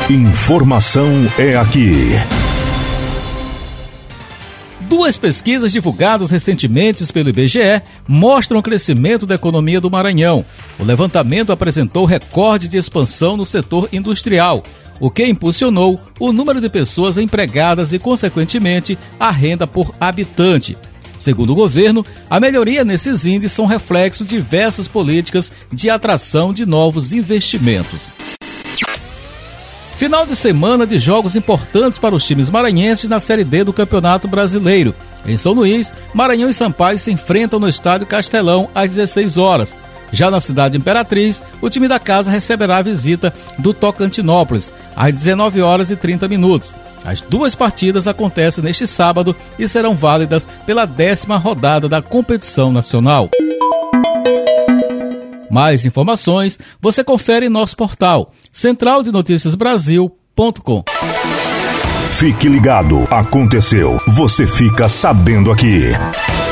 Informação é aqui. Duas pesquisas divulgadas recentemente pelo IBGE mostram o crescimento da economia do Maranhão. O levantamento apresentou recorde de expansão no setor industrial, o que impulsionou o número de pessoas empregadas e, consequentemente, a renda por habitante. Segundo o governo, a melhoria nesses índices são reflexo de diversas políticas de atração de novos investimentos. Final de semana de jogos importantes para os times maranhenses na Série D do Campeonato Brasileiro. Em São Luís, Maranhão e Sampaio se enfrentam no Estádio Castelão às 16 horas. Já na cidade Imperatriz, o time da casa receberá a visita do Tocantinópolis às 19 horas e 30 minutos. As duas partidas acontecem neste sábado e serão válidas pela 10ª rodada da competição nacional. Mais informações você confere em nosso portal centraldenoticiasbrasil.com. Fique ligado, aconteceu, você fica sabendo aqui.